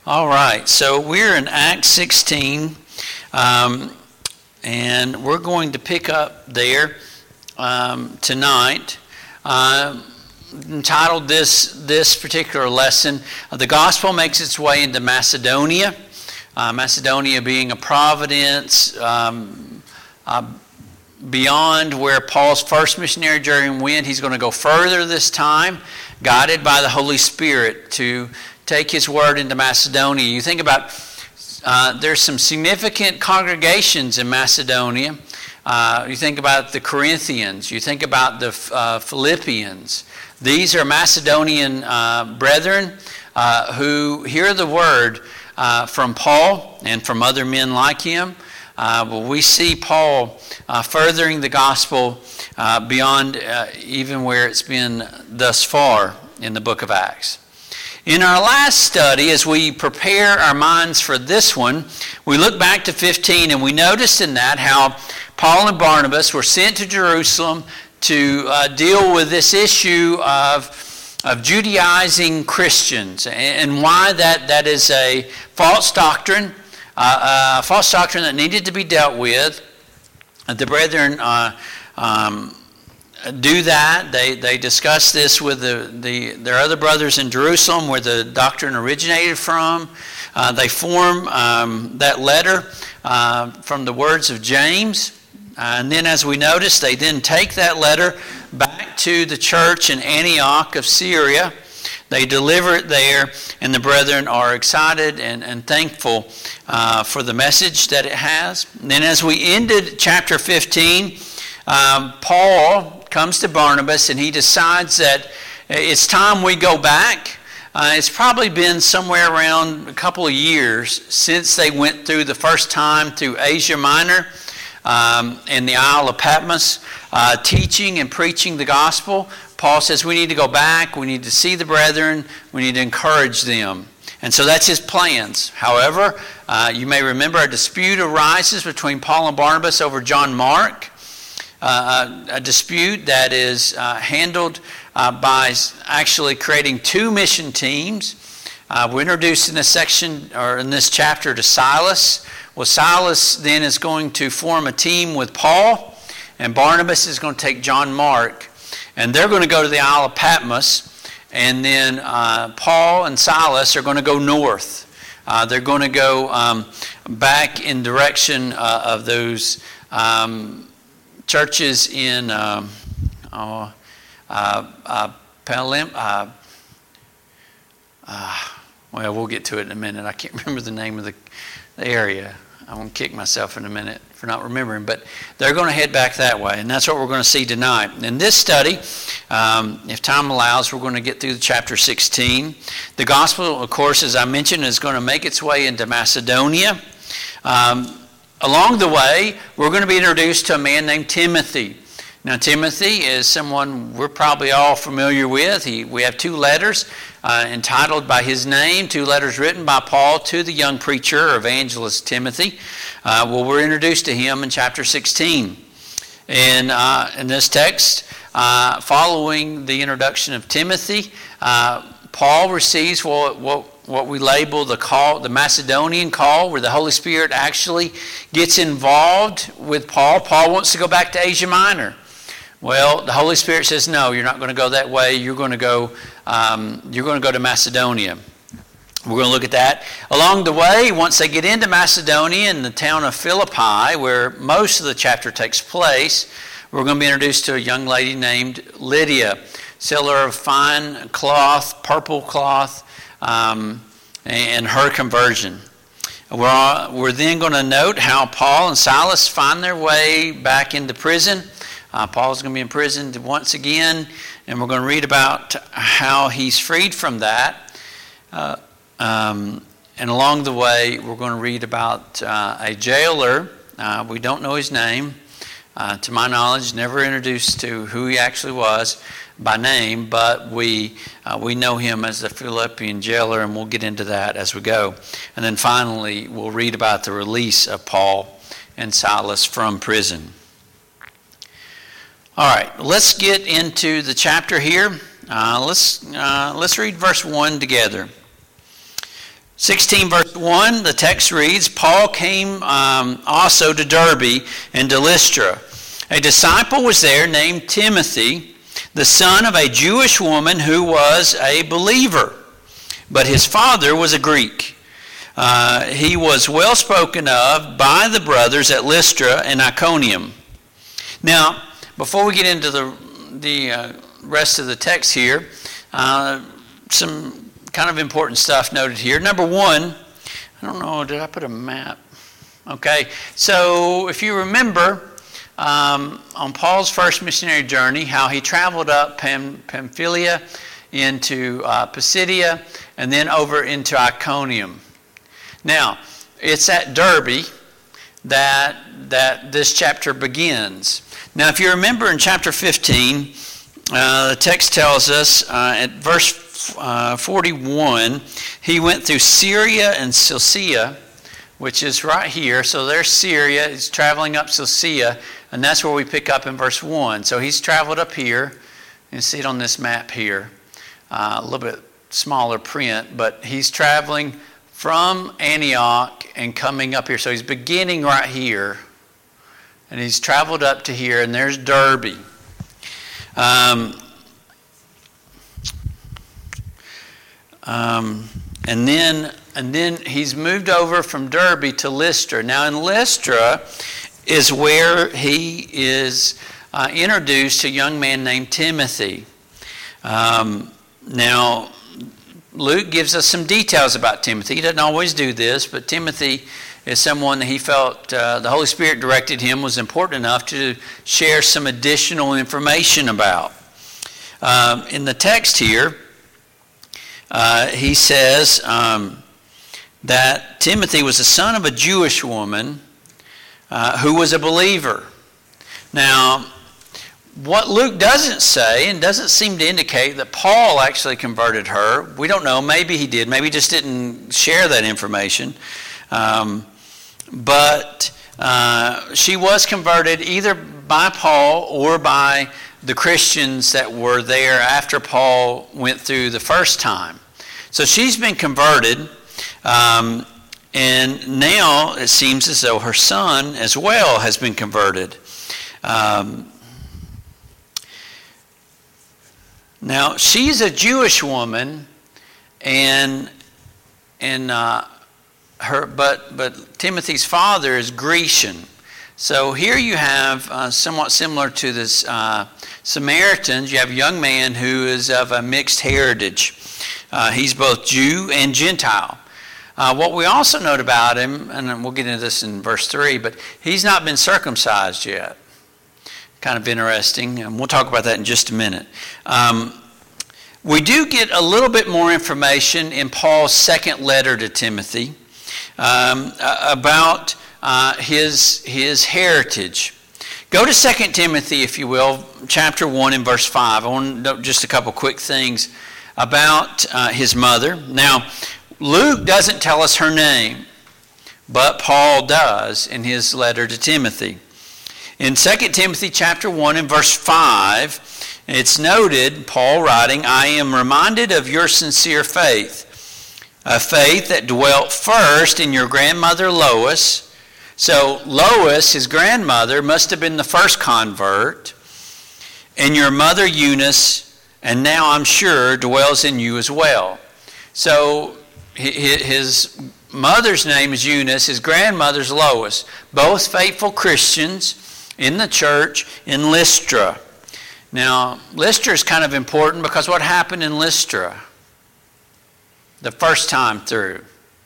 All right, so we're in Acts 16, and we're going to pick up there tonight. Entitled this particular lesson, "The Gospel Makes Its Way into Macedonia." Macedonia being a providence beyond where Paul's first missionary journey went. He's going to go further this time, guided by the Holy Spirit to take his word into Macedonia. You think about, there's some significant congregations in Macedonia. You think about the Corinthians. You think about the Philippians. These are Macedonian brethren who hear the word from Paul and from other men like him. We see Paul furthering the gospel beyond even where it's been thus far in the book of Acts. In our last study, as we prepare our minds for this one, we look back to 15 and we noticed in that how Paul and Barnabas were sent to Jerusalem to deal with this issue of Judaizing Christians and why that is a false doctrine that needed to be dealt with. The brethren do that. They discuss this with their other brothers in Jerusalem, where the doctrine originated from. They form that letter from the words of James. And then, as we notice, they then take that letter back to the church in Antioch of Syria. They deliver it there, and the brethren are excited and thankful for the message that it has. And then, as we ended chapter 15, Paul comes to Barnabas, and he decides that it's time we go back. It's probably been somewhere around a couple of years since they went through the first time through Asia Minor and the Isle of Patmos, teaching and preaching the gospel. Paul says we need to go back, we need to see the brethren, we need to encourage them. And so that's his plans. However, you may remember a dispute arises between Paul and Barnabas over John Mark, a dispute that is handled by actually creating two mission teams. We're introduced in this section, or in this chapter, to Silas. Well, Silas then is going to form a team with Paul, and Barnabas is going to take John Mark, and they're going to go to the Isle of Patmos, and then Paul and Silas are going to go north. They're going to go back in direction of those churches in Pelham. Well, we'll get to it in a minute. I can't remember the name of the area. I'm going to kick myself in a minute for not remembering. But they're going to head back that way, and that's what we're going to see tonight. In this study, if time allows, we're going to get through chapter 16. The gospel, of course, as I mentioned, is going to make its way into Macedonia. Along the way, we're going to be introduced to a man named Timothy. Now, Timothy is someone we're probably all familiar with. We have two letters entitled by his name, two letters written by Paul to the young preacher, evangelist Timothy. We're introduced to him in chapter 16. And in this text, following the introduction of Timothy, Paul receives what we label the call, the Macedonian call, where the Holy Spirit actually gets involved with Paul. Paul wants to go back to Asia Minor. Well, the Holy Spirit says, no, you're not going to go that way. You're going to go to Macedonia. We're going to look at that. Along the way, once they get into Macedonia in the town of Philippi, where most of the chapter takes place, we're going to be introduced to a young lady named Lydia, seller of fine cloth, purple cloth, and her conversion. We're then going to note how Paul and Silas find their way back into prison. Paul's going to be imprisoned once again, and we're going to read about how he's freed from that. And along the way, we're going to read about a jailer. We don't know his name. To my knowledge, never introduced to who he actually was by name, but we know him as the Philippian jailer, and we'll get into that as we go. And then finally, we'll read about the release of Paul and Silas from prison. All right, let's get into the chapter here. Let's read verse 1 together. 16 verse 1, the text reads, Paul came also to Derbe and to Lystra. A disciple was there named Timothy, the son of a Jewish woman who was a believer, but his father was a Greek. He was well spoken of by the brothers at Lystra and Iconium. Now, before we get into the rest of the text here, some kind of important stuff noted here. Number one, I don't know, did I put a map? Okay, so if you remember on Paul's first missionary journey, how he traveled up Pamphylia into Pisidia and then over into Iconium. Now, it's at Derbe that this chapter begins. Now, if you remember in chapter 15, the text tells us at verse 41, he went through Syria and Cilicia, which is right here. So there's Syria. He's traveling up Cilicia, and that's where we pick up in verse 1. So he's traveled up here. You see it on this map here. A little bit smaller print, but he's traveling from Antioch and coming up here. So he's beginning right here, and he's traveled up to here, and there's Derbe. And then he's moved over from Derbe to Lystra. Now in Lystra is where he is introduced to a young man named Timothy. Now Luke gives us some details about Timothy. He doesn't always do this, but Timothy is someone that he felt the Holy Spirit directed him was important enough to share some additional information about. In the text here, he says that Timothy was the son of a Jewish woman who was a believer. Now, what Luke doesn't say and doesn't seem to indicate that Paul actually converted her. We don't know. Maybe he did. Maybe he just didn't share that information. But she was converted either by Paul or by the Christians that were there after Paul went through the first time. So she's been converted, and now it seems as though her son as well has been converted. Now she's a Jewish woman, but Timothy's father is Grecian. So here you have somewhat similar to this Samaritans. You have a young man who is of a mixed heritage. He's both Jew and Gentile. What we also note about him, and we'll get into this in verse 3, but he's not been circumcised yet. Kind of interesting, and we'll talk about that in just a minute. We do get a little bit more information in Paul's second letter to Timothy about his heritage. Go to 2 Timothy, if you will, chapter 1 and verse 5. I want to note just a couple quick things about his mother. Now, Luke doesn't tell us her name, but Paul does in his letter to Timothy. In 2 Timothy chapter 1 and verse 5, it's noted, Paul writing, I am reminded of your sincere faith, a faith that dwelt first in your grandmother Lois. So Lois, his grandmother, must have been the first convert, and your mother Eunice, and now I'm sure dwells in you as well. So his mother's name is Eunice, his grandmother's Lois, both faithful Christians in the church in Lystra. Now, Lystra is kind of important because what happened in Lystra the first time through?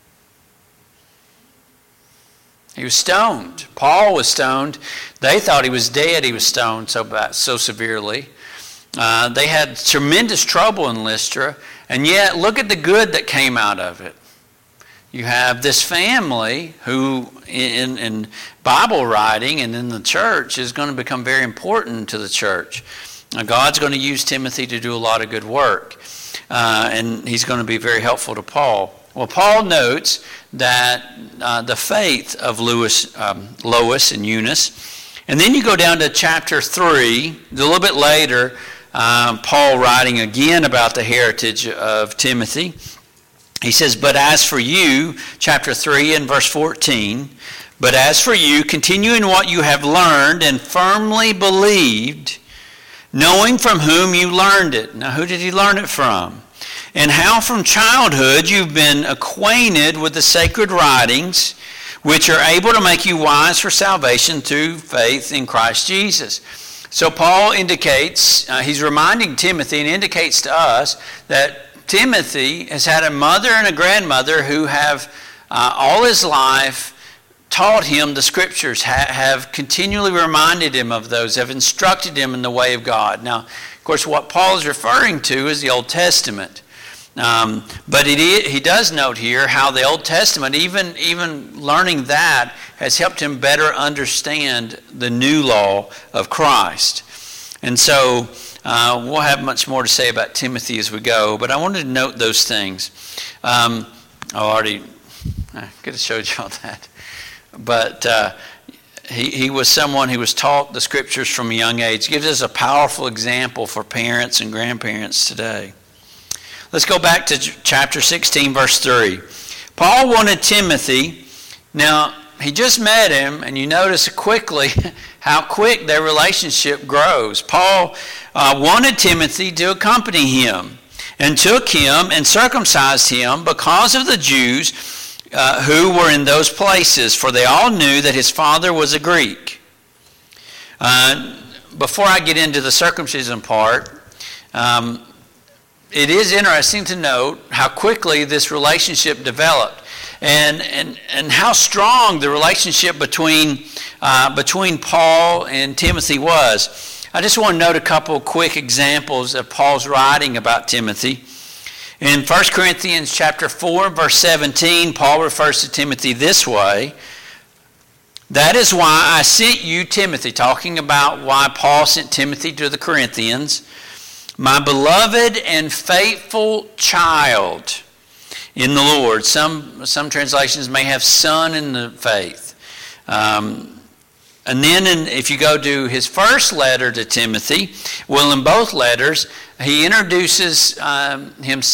He was stoned. Paul was stoned. They thought he was dead. He was stoned so severely. They had tremendous trouble in Lystra, and yet look at the good that came out of it. You have this family who, in Bible writing and in the church, is going to become very important to the church. Now, God's going to use Timothy to do a lot of good work, and he's going to be very helpful to Paul. Well, Paul notes that the faith of Lois and Eunice, and then you go down to chapter 3, a little bit later, Paul writing again about the heritage of Timothy. He says, but as for you, chapter 3 and verse 14, but as for you, continue in what you have learned and firmly believed, knowing from whom you learned it. Now, who did he learn it from? And how from childhood you've been acquainted with the sacred writings, which are able to make you wise for salvation through faith in Christ Jesus. So Paul indicates, he's reminding Timothy and indicates to us that Timothy has had a mother and a grandmother who have all his life taught him the Scriptures, have continually reminded him of those, have instructed him in the way of God. Now, of course, what Paul is referring to is the Old Testament. But he does note here how the Old Testament, even learning that, has helped him better understand the new law of Christ. And so we'll have much more to say about Timothy as we go, but I wanted to note those things. I could have showed you all that. But he was someone who was taught the Scriptures from a young age. Gives us a powerful example for parents and grandparents today. Let's go back to chapter 16, verse 3. Paul wanted Timothy. Now, he just met him, and you notice quickly how quick their relationship grows. Paul wanted Timothy to accompany him, and took him and circumcised him because of the Jews who were in those places, for they all knew that his father was a Greek. Before I get into the circumcision part, it is interesting to note how quickly this relationship developed, and how strong the relationship between Paul and Timothy was. I just want to note a couple of quick examples of Paul's writing about Timothy. In 1 Corinthians chapter 4, verse 17, Paul refers to Timothy this way: that is why I sent you, Timothy, talking about why Paul sent Timothy to the Corinthians, my beloved and faithful child in the Lord. Some translations may have son in the faith. And then if you go to his first letter to Timothy, well, in both letters, he introduces the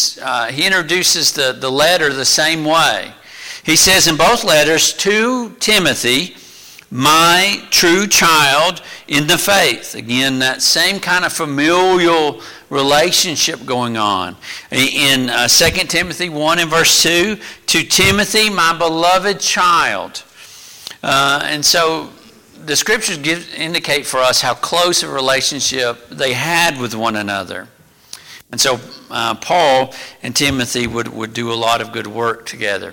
letter the same way. He says in both letters, to Timothy, my true child in the faith. Again, that same kind of familial relationship going on. In 2 Timothy 1 and verse 2, to Timothy, my beloved child. And so the Scriptures indicate for us how close a relationship they had with one another. And so Paul and Timothy would do a lot of good work together.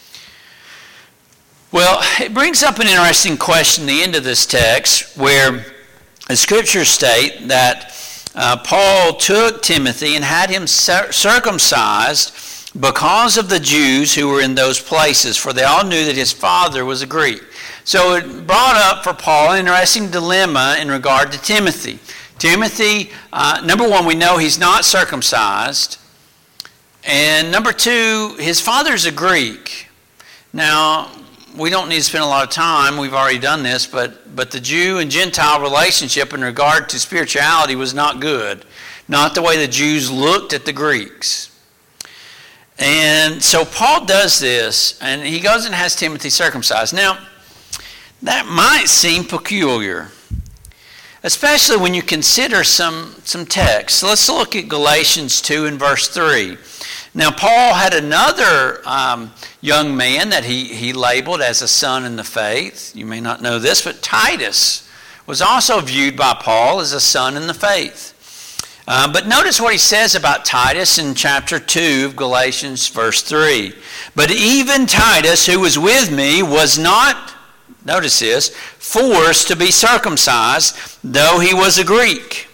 Well, it brings up an interesting question at the end of this text, where the Scriptures state that Paul took Timothy and had him circumcised because of the Jews who were in those places, for they all knew that his father was a Greek. So it brought up for Paul an interesting dilemma in regard to Timothy. Timothy, number one, we know he's not circumcised. And number two, his father's a Greek. Now, we don't need to spend a lot of time. We've already done this, but the Jew and Gentile relationship in regard to spirituality was not good. Not the way the Jews looked at the Greeks. And so Paul does this, and he goes and has Timothy circumcised. Now, that might seem peculiar, especially when you consider some texts. So let's look at Galatians 2 and verse 3. Now, Paul had another young man that he labeled as a son in the faith. You may not know this, but Titus was also viewed by Paul as a son in the faith. But notice what he says about Titus in chapter 2 of Galatians, verse 3. But even Titus, who was with me, was not, notice this, forced to be circumcised, though he was a Greek.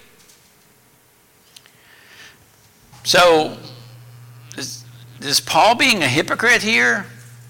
So, is Paul being a hypocrite here?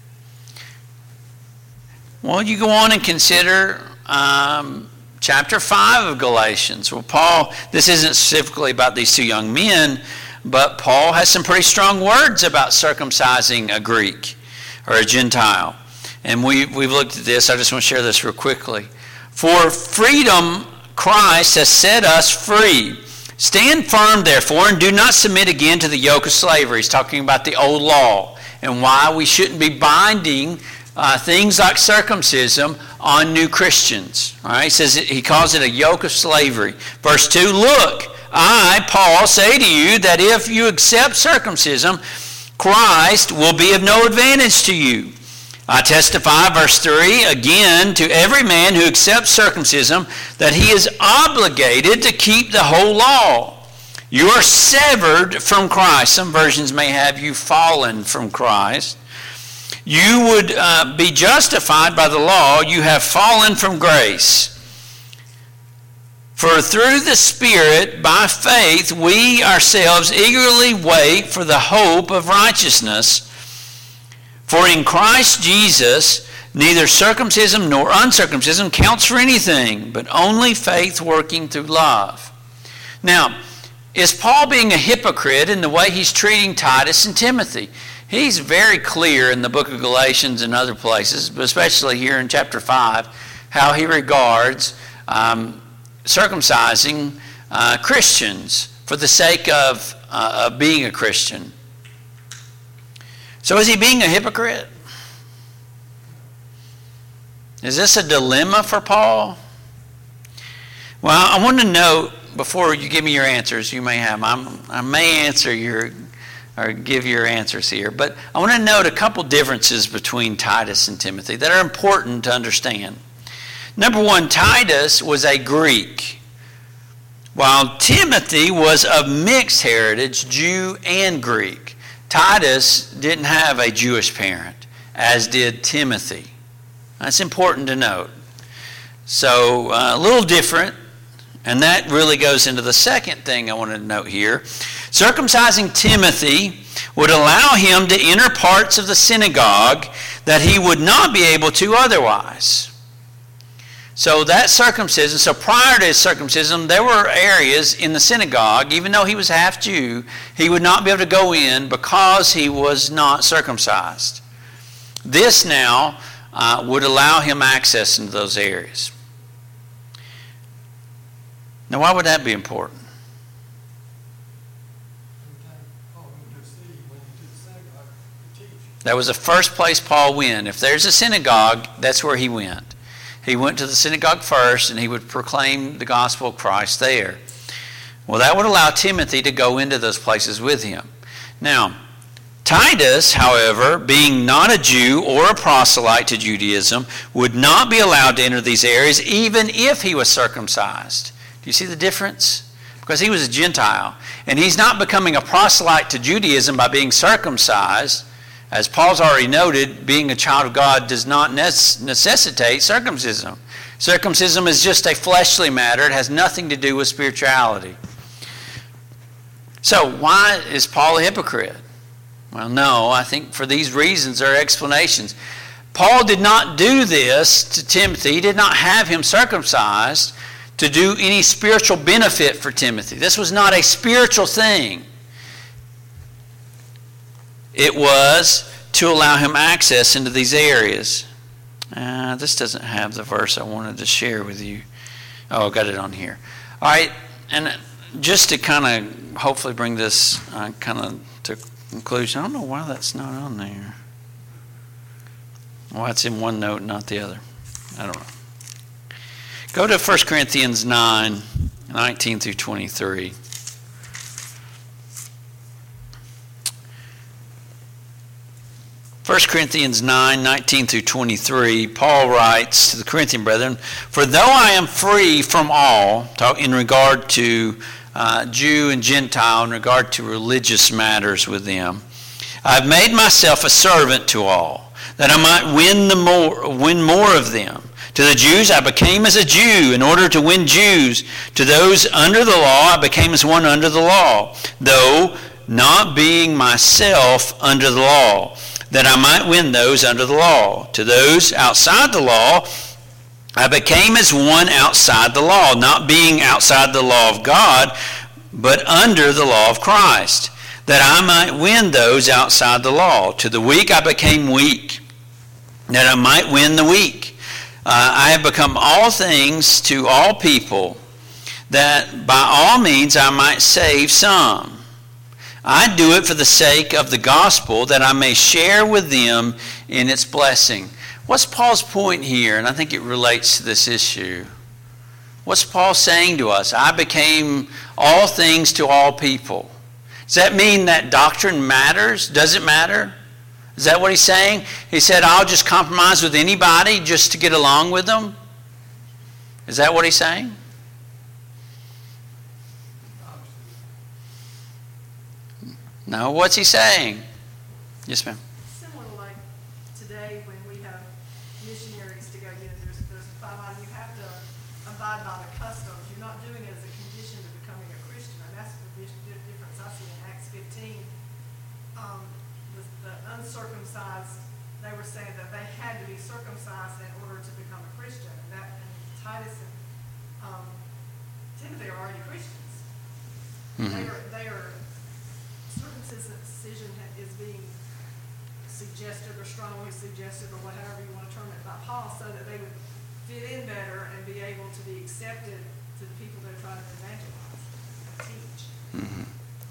Well, you go on and consider chapter 5 of Galatians. Well, Paul, this isn't specifically about these two young men, but Paul has some pretty strong words about circumcising a Greek or a Gentile. And we've looked at this. I just want to share this real quickly. For freedom, Christ has set us free. Stand firm, therefore, and do not submit again to the yoke of slavery. He's talking about the old law. and why we shouldn't be binding things like circumcision on new Christians. All right, he calls it a yoke of slavery. Verse 2, look, I, Paul, say to you that if you accept circumcision, Christ will be of no advantage to you. I testify, verse 3, again, to every man who accepts circumcision that he is obligated to keep the whole law. You are severed from Christ. Some versions may have you fallen from Christ. You would be justified by the law. You have fallen from grace. For through the Spirit, by faith, we ourselves eagerly wait for the hope of righteousness. For in Christ Jesus, neither circumcision nor uncircumcision counts for anything, but only faith working through love. Now, is Paul being a hypocrite in the way he's treating Titus and Timothy? He's very clear in the book of Galatians and other places, but especially here in chapter 5, how he regards circumcising Christians for the sake of being a Christian. So is he being a hypocrite? Is this a dilemma for Paul? Well, I want to note, before you give me your answers, you may have, I may answer or give your answers here, but I want to note a couple differences between Titus and Timothy that are important to understand. Number one, Titus was a Greek, while Timothy was of mixed heritage, Jew and Greek. Titus didn't have a Jewish parent, as did Timothy. That's important to note. So a little different, and that really goes into the second thing I wanted to note here. Circumcising Timothy would allow him to enter parts of the synagogue that he would not be able to otherwise. So that circumcision, so prior to his circumcision, there were areas in the synagogue, even though he was half Jew, he would not be able to go in because he was not circumcised. This now would allow him access into those areas. Now, why would that be important? That was the first place Paul went. If there's a synagogue, that's where he went. He went to the synagogue first, and he would proclaim the gospel of Christ there. Well, that would allow Timothy to go into those places with him. Now, Titus, however, being not a Jew or a proselyte to Judaism, would not be allowed to enter these areas even if he was circumcised. Do you see the difference? Because he was a Gentile, and he's not becoming a proselyte to Judaism by being circumcised. As Paul's already noted, being a child of God does not necessitate circumcision. Circumcision is just a fleshly matter. It has nothing to do with spirituality. So why is Paul a hypocrite? Well, no, I think for these reasons there are explanations. Paul did not do this to Timothy. He did not have him circumcised to do any spiritual benefit for Timothy. This was not a spiritual thing. It was to allow him access into these areas. This doesn't have the verse I wanted to share with you. Oh, I got it on here. All right, and just to kind of hopefully bring this kind of to conclusion, I don't know why that's not on there. Why it's in one note, not the other. I don't know. Go to 1 Corinthians 9, 19 through 23. 1 Corinthians 9, 19 through 23, Paul writes to the Corinthian brethren, "For though I am free from all," in regard to Jew and Gentile, in regard to religious matters with them, "I have made myself a servant to all, that I might win more of them. To the Jews I became as a Jew, in order to win Jews. To those under the law I became as one under the law, though not being myself under the law, that I might win those under the law. To those outside the law I became as one outside the law, not being outside the law of God, but under the law of Christ, that I might win those outside the law. To the weak I became weak, that I might win the weak. I have become all things to all people, that by all means I might save some. I do it for the sake of the gospel, that I may share with them in its blessing. What's Paul's point here? And I think it relates to this issue. What's Paul saying to us? I became all things to all people. Does that mean that doctrine matters? Does it matter? Is that what he's saying? He said, I'll just compromise with anybody just to get along with them? Is that what he's saying? No, what's he saying? Yes, ma'am. Similar to like today when we have missionaries to go, there's a fine line. You have to abide by the customs. You're not doing it as a condition to becoming a Christian. And that's the difference I see in Acts 15. The uncircumcised, they were saying that they had to be circumcised in order to become a Christian. And Titus and Timothy are already Christians. Mm-hmm. They are circumcision is being suggested or strongly suggested or whatever you want to term it by Paul, so that they would fit in better and be able to be accepted to the people they're trying to evangelize and teach. Mm-hmm.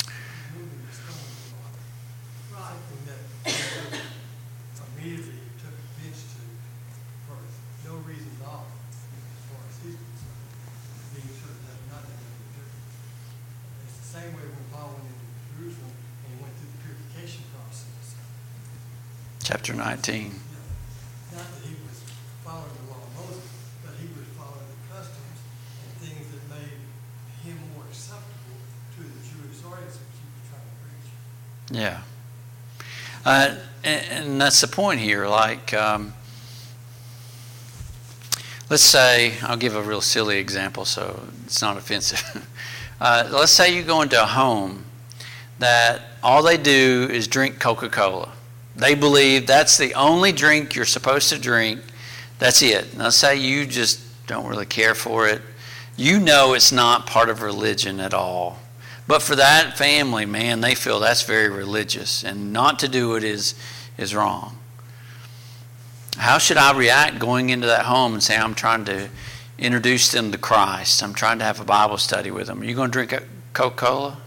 Right. Something that immediately took offense to for no reason at all, as far as he's concerned, being certain that nothing would be different. It's the same way when Paul went into Jerusalem and he went through the purification process. Chapter 19. Not that he was following the law of Moses, but he was following the customs and things that made him more acceptable to the Jewish audience that he was trying to preach. Yeah. And that's the point here. Like, let's say, I'll give a real silly example so it's not offensive. Let's say you go into a home that all they do is drink Coca-Cola. They believe that's the only drink you're supposed to drink. That's it. Now, say you just don't really care for it. You know it's not part of religion at all. But for that family, man, they feel that's very religious. And not to do it is wrong. How should I react going into that home and say, I'm trying to introduce them to Christ. I'm trying to have a Bible study with them. Are you going to drink Coca-Cola?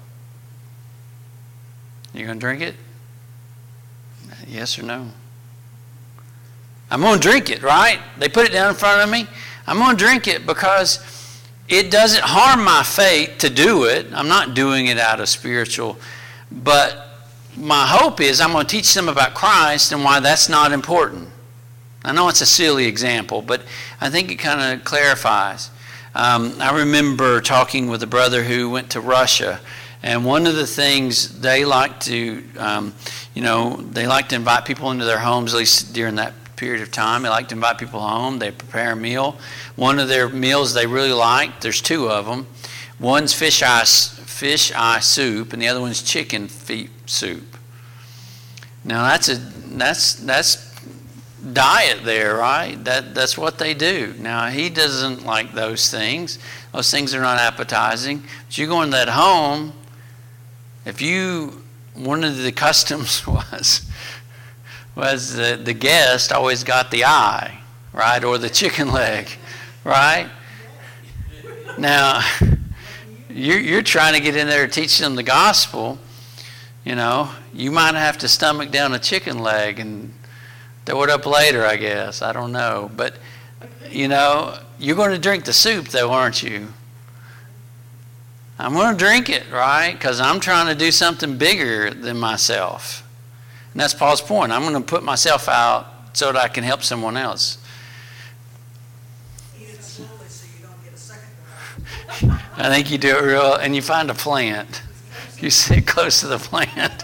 You going to drink it? Yes or no? I'm going to drink it, right? They put it down in front of me. I'm going to drink it because it doesn't harm my faith to do it. I'm not doing it out of spiritual. But my hope is I'm going to teach them about Christ and why that's not important. I know it's a silly example, but I think it kind of clarifies. I remember talking with a brother who went to Russia, and one of the things they like to, they like to invite people into their homes, at least during that period of time. They like to invite people home. They prepare a meal. One of their meals they really like, there's two of them. One's fish eye soup, and the other one's chicken feet soup. Now that's diet there, right? That's what they do. Now he doesn't like those things. Those things are not appetizing. But you go in that home, one of the customs was the guest always got the eye, right, or the chicken leg, right? Now you're trying to get in there to teach them the gospel. You might have to stomach down a chicken leg and throw it up later, I guess. I don't know. But, you're going to drink the soup, though, aren't you? I'm going to drink it, right? Because I'm trying to do something bigger than myself. And that's Paul's point. I'm going to put myself out so that I can help someone else. Eat it slowly so you don't get a second. I think you do it real, and you find a plant. You sit close to the plant.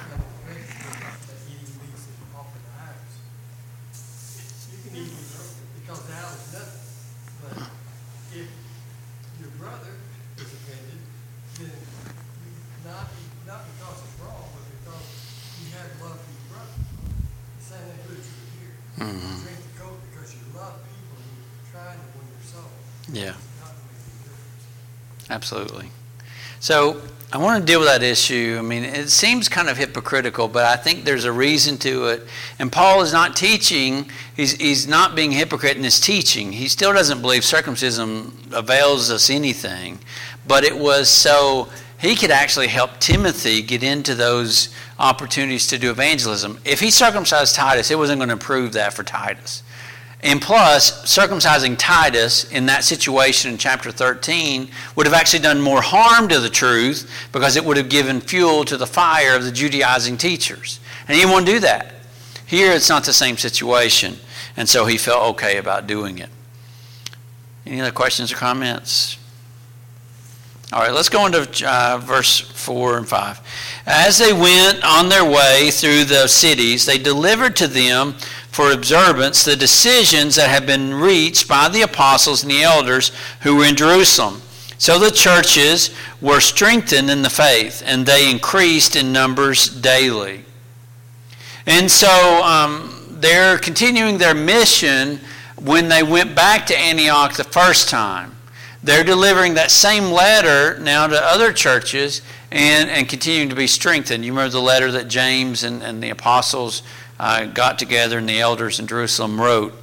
Yeah, absolutely. So I want to deal with that issue. I mean, it seems kind of hypocritical, but I think there's a reason to it. And Paul is not teaching, he's not being a hypocrite in his teaching. He still doesn't believe circumcision avails us anything. But it was so he could actually help Timothy get into those opportunities to do evangelism. If he circumcised Titus, it wasn't going to improve that for Titus. And plus, circumcising Titus in that situation in chapter 13 would have actually done more harm to the truth, because it would have given fuel to the fire of the Judaizing teachers. And he didn't want to do that. Here, it's not the same situation. And so he felt okay about doing it. Any other questions or comments? All right, let's go into verse 4 and 5. As they went on their way through the cities, they delivered to them for observance the decisions that had been reached by the apostles and the elders who were in Jerusalem. So the churches were strengthened in the faith, and they increased in numbers daily. And so they're continuing their mission when they went back to Antioch the first time. They're delivering that same letter now to other churches and continuing to be strengthened. You remember the letter that James and the apostles got together and the elders in Jerusalem wrote.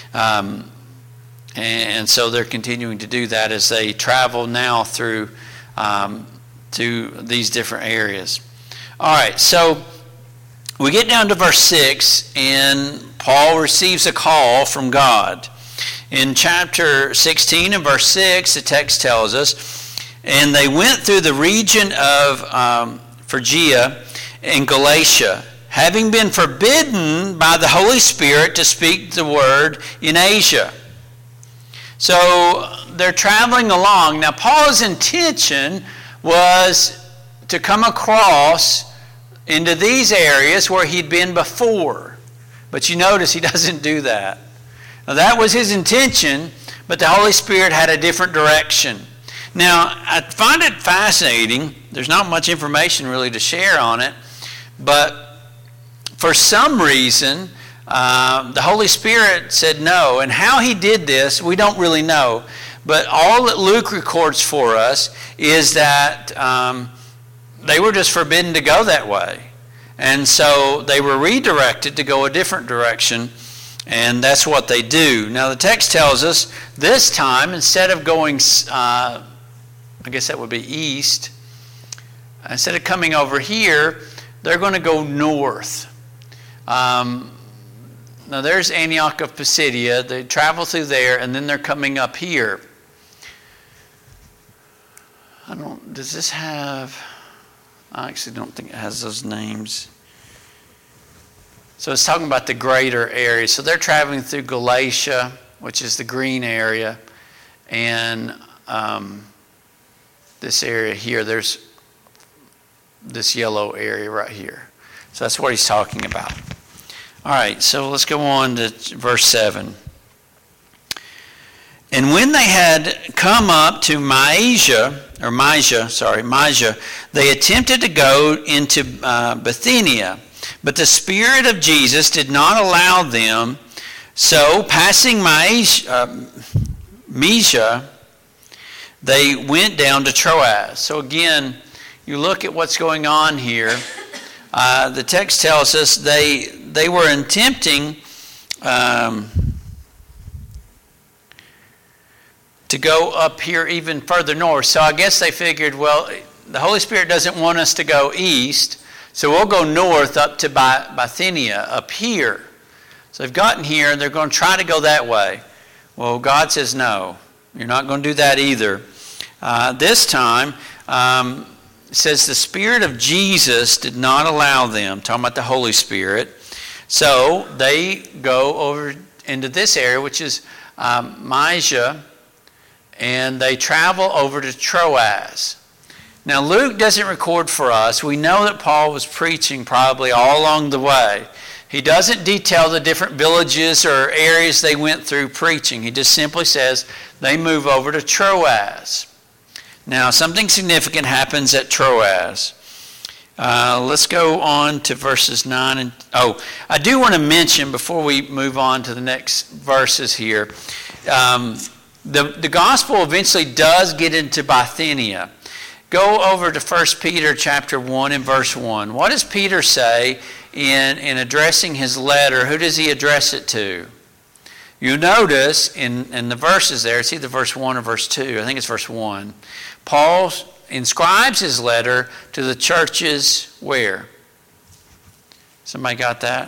And so they're continuing to do that as they travel now through to these different areas. All right, so we get down to verse 6, and Paul receives a call from God. In chapter 16 and verse 6, the text tells us, and they went through the region of Phrygia and Galatia, having been forbidden by the Holy Spirit to speak the word in Asia. So they're traveling along. Now, Paul's intention was to come across into these areas where he'd been before. But you notice he doesn't do that. Now, that was his intention, but the Holy Spirit had a different direction. Now, I find it fascinating. There's not much information really to share on it, but for some reason, the Holy Spirit said no. And how he did this, we don't really know. But all that Luke records for us is that they were just forbidden to go that way. And so they were redirected to go a different direction. And that's what they do. Now the text tells us this time, instead of going, I guess that would be east, instead of coming over here, they're going to go north. Now there's Antioch of Pisidia. They travel through there, and then they're coming up here. Does this have, I actually don't think it has those names. So it's talking about the greater area. So they're traveling through Galatia, which is the green area, and this area here, there's this yellow area right here. So that's what he's talking about. All right, so let's go on to verse 7. And when they had come up to Mysia, they attempted to go into Bithynia, but the Spirit of Jesus did not allow them. So, passing Mysia, they went down to Troas. So again, you look at what's going on here. The text tells us they were attempting to go up here even further north. So I guess they figured, well, the Holy Spirit doesn't want us to go east, so we'll go north up to Bithynia, up here. So they've gotten here, and they're going to try to go that way. Well, God says, no, you're not going to do that either. This time, it says the Spirit of Jesus did not allow them, talking about the Holy Spirit. So they go over into this area, which is Mysia, and they travel over to Troas. Now, Luke doesn't record for us. We know that Paul was preaching probably all along the way. He doesn't detail the different villages or areas they went through preaching. He just simply says they move over to Troas. Now, something significant happens at Troas. Let's go on to verses 9 and... I do want to mention, before we move on to the next verses here, the gospel eventually does get into Bithynia. Go over to 1 Peter chapter 1 and verse 1. What does Peter say in addressing his letter? Who does he address it to? You notice in the verses there, it's either verse 1 or verse 2. I think it's verse 1. Paul inscribes his letter to the churches where? Somebody got that?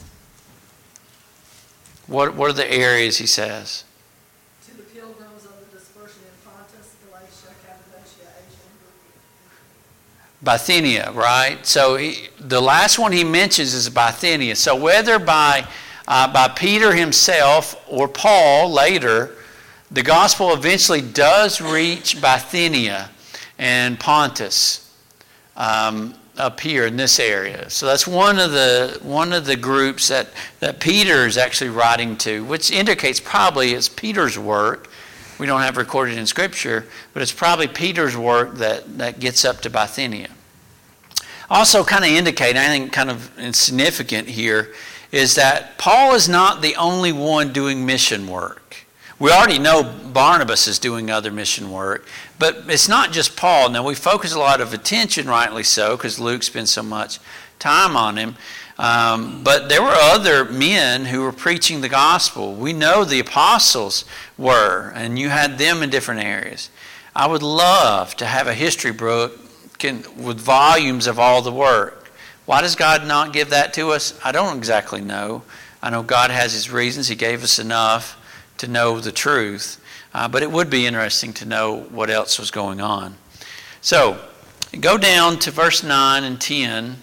What are the areas he says? To the pilgrims of the dispersion in Pontus, Galatia, Cappadocia, Asia, Bithynia, right? So the last one he mentions is Bithynia. So whether by Peter himself or Paul later, the gospel eventually does reach Bithynia and Pontus up here in this area. So that's one of the groups that Peter is actually writing to, which indicates probably it's Peter's work. We don't have recorded in Scripture, but it's probably Peter's work that gets up to Bithynia. Also kind of indicate, I think kind of significant here, is that Paul is not the only one doing mission work. We already know Barnabas is doing other mission work, but it's not just Paul. Now, we focus a lot of attention, rightly so, because Luke spends so much time on him. But there were other men who were preaching the gospel. We know the apostles were, and you had them in different areas. I would love to have a history book with volumes of all the work. Why does God not give that to us? I don't exactly know. I know God has his reasons. He gave us enough to know the truth. But it would be interesting to know what else was going on. So, go down to verse 9 and 10.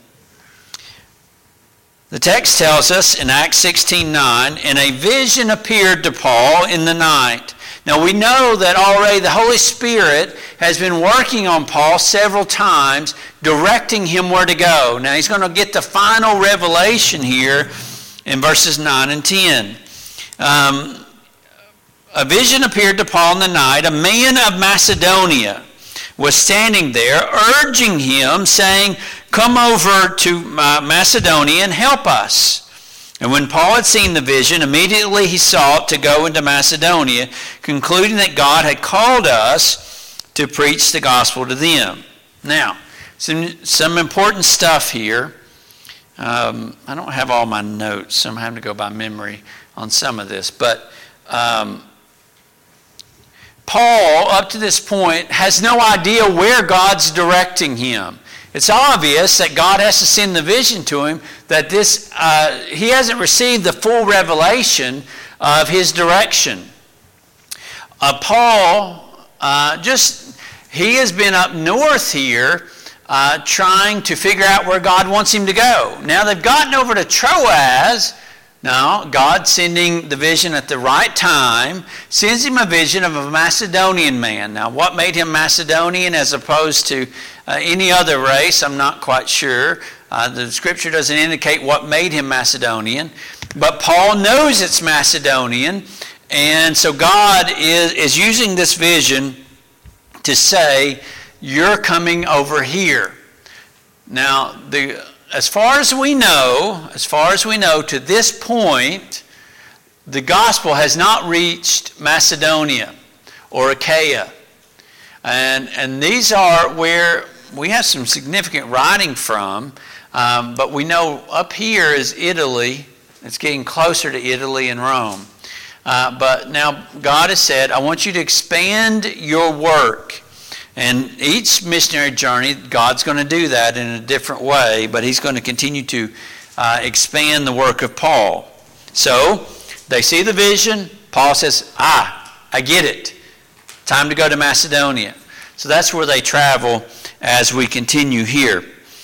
The text tells us in Acts 16:9, and a vision appeared to Paul in the night. Now we know that already the Holy Spirit has been working on Paul several times, directing him where to go. Now he's going to get the final revelation here in verses 9 and 10. A vision appeared to Paul in the night. A man of Macedonia was standing there, urging him, saying, "Come over to Macedonia and help us." And when Paul had seen the vision, immediately he sought to go into Macedonia, concluding that God had called us to preach the gospel to them. Now, some important stuff here. I don't have all my notes, so I'm having to go by memory on some of this. But Paul, up to this point, has no idea where God's directing him. It's obvious that God has to send the vision to him, that he hasn't received the full revelation of his direction. Paul, he has been up north here trying to figure out where God wants him to go. Now they've gotten over to Troas. Now, God sending the vision at the right time, sends him a vision of a Macedonian man. Now, what made him Macedonian as opposed to any other race, I'm not quite sure. The Scripture doesn't indicate what made him Macedonian. But Paul knows it's Macedonian, and so God is using this vision to say, you're coming over here. Now, as far as we know, to this point, the gospel has not reached Macedonia or Achaia. And these are where we have some significant writing from, but we know up here is Italy. It's getting closer to Italy and Rome. But now God has said, I want you to expand your work. And each missionary journey, God's going to do that in a different way, but he's going to continue to expand the work of Paul. So, they see the vision. Paul says, I get it. Time to go to Macedonia. So that's where they travel as we continue here.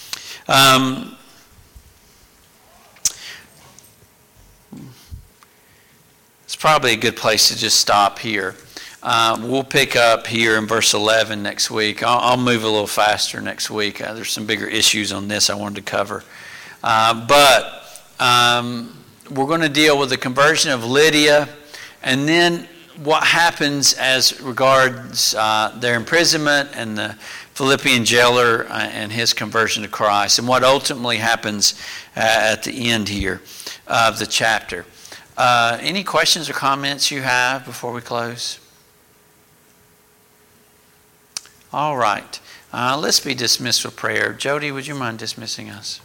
It's probably a good place to just stop here. We'll pick up here in verse 11 next week. I'll move a little faster next week. There's some bigger issues on this I wanted to cover. But we're going to deal with the conversion of Lydia, and then what happens as regards their imprisonment and the Philippian jailer and his conversion to Christ, and what ultimately happens at the end here of the chapter. Any questions or comments you have before we close? All right. Let's be dismissed with prayer. Jody, would you mind dismissing us?